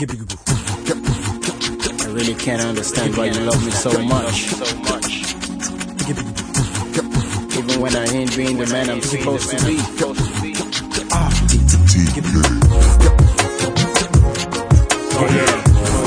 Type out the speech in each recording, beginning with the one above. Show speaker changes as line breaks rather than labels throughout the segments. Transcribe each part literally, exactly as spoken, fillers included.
I really can't understand why you love me so much. Even when I ain't being the man I'm supposed to be. Oh yeah.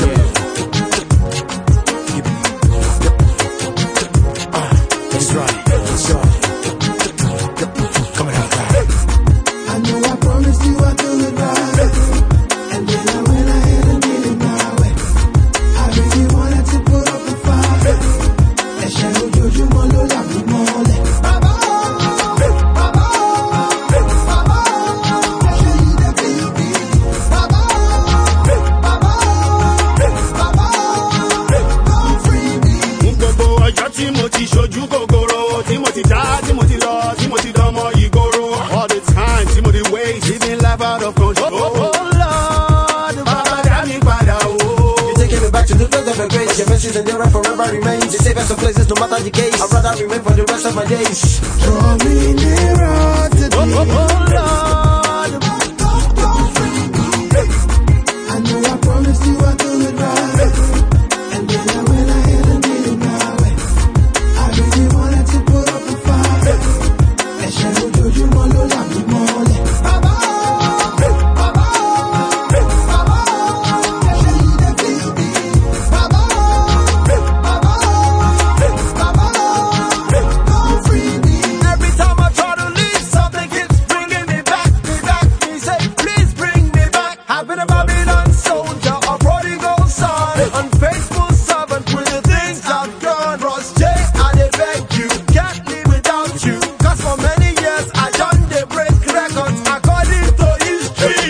That's right. That's right. Coming out right.
I know I promised you I'd do it right, and then I went ahead and did it my way. I really wanted to put up a fight. And shadow you, you want to love me more. Baba, Baba, Baba, show you the baby. Baba, Baba, Baba, don't free me.
Gbogbo ọjọ́ tí mo ti ṣojú kòkòrò, tí mo ti já, tí mo ti lọ, tí mo ti dánmọ ìgboro. All the time, tí mo ti waste, living life out of control. Oh, oh Lord, Baba dá mi padà o.
You're taking me back to the days of your grace. Your mercy and your right forever remains. You save us some places no matter the case. I'd rather remain for the rest of my days. Draw me nearer to thee.
Oh, oh, oh Lord,
Don't free me. I know I promised you I'd do it right, and then I went ahead and did it my way. I really wanted to put up a fight, and shadow you, you want to love me more. Baba, Baba, Baba, show you the baby. Baba, Baba, Baba, don't free me.
every time I try to leave, something keeps bringing me back, me back. Me say, please bring me back. I've been a Babylon soldier, a prodigal son, unfaithful servant with the things I've done. Ross J, I dey beg you, can't live without you. Cause for many years I done the break records according to history.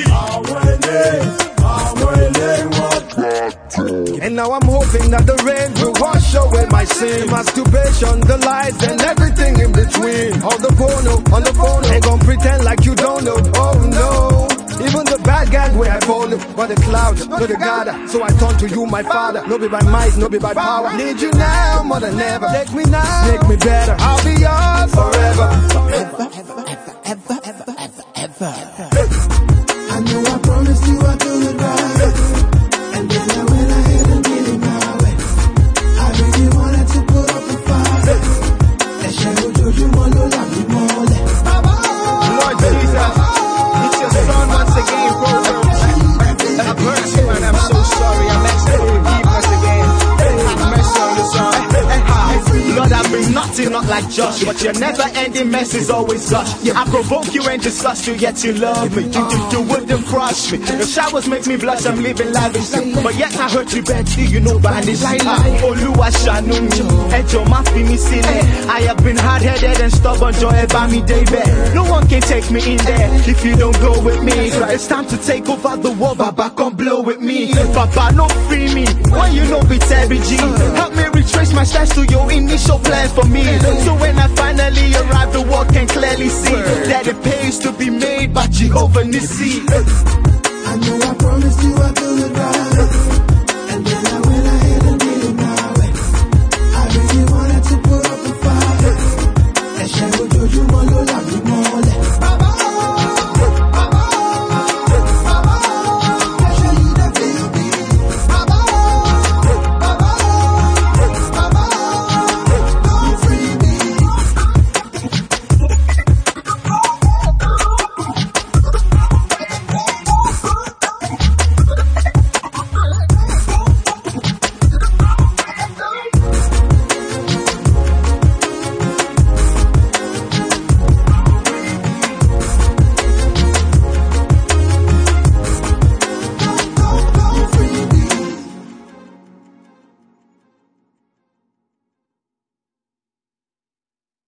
And now I'm hoping that the rain will wash away my sin. Masturbation, the lies, and everything in between. All the porno, on the phone, ain't gon' pretend like you don't know. Oh no, even the bad gang where I follow. But the clouds, no the gather. So I turn to you, my father. No be by might, no be by power. Need you now more than ever. Take me now, make me better. I'll be yours forever.
I know I promised you I'd do it right, and then I went ahead and did it my way. I really wanted to put up a fight, and shadow you, you want to love me more. Baba,
Lord Jesus, it's your son once again, bro. Have mercy, man, I'm so sorry. I'm asking for forgiveness again. Have mercy on the son. Lord, I've been nothing, not like Josh, but your never-ending mess is always gush. I provoke you and disgust you, yet you love me. You, you, you wouldn't crush me. Your showers make me blush, I'm living lavishly, but yet I hurt you badly, you know bandage. Oluwa ṣàánú mi, ẹjọ́ má fi mí sílẹ̀. I have been hard-headed and stubborn, joy ẹ me day back. No one can take me in there if you don't go with me. It's time to take over the world, Baba, come blow with me. Baba, no free me, when you know it's every G. Help me retrace my steps to your initial plan for me. So when I finally arrive, the world can clearly see that it pays to be made by Jehovah Nissi.